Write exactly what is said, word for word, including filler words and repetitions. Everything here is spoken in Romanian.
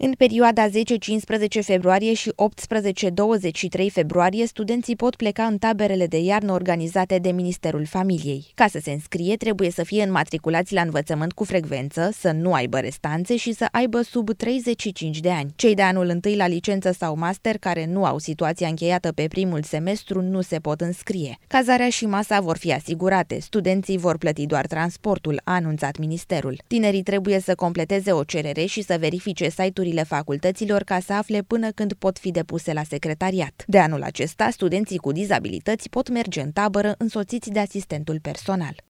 În perioada zece-cincisprezece februarie și optsprezece douăzeci și trei februarie, studenții pot pleca în taberele de iarnă organizate de Ministerul Familiei. Ca să se înscrie, trebuie să fie înmatriculați la învățământ cu frecvență, să nu aibă restanțe și să aibă sub treizeci și cinci de ani. Cei de anul întâi la licență sau master care nu au situația încheiată pe primul semestru nu se pot înscrie. Cazarea și masa vor fi asigurate, studenții vor plăti doar transportul, a anunțat ministerul. Tinerii trebuie să completeze o cerere și să verifice site-uri facultăților ca să afle până când pot fi depuse la secretariat. De anul acesta, studenții cu dizabilități pot merge în tabără însoțiți de asistentul personal.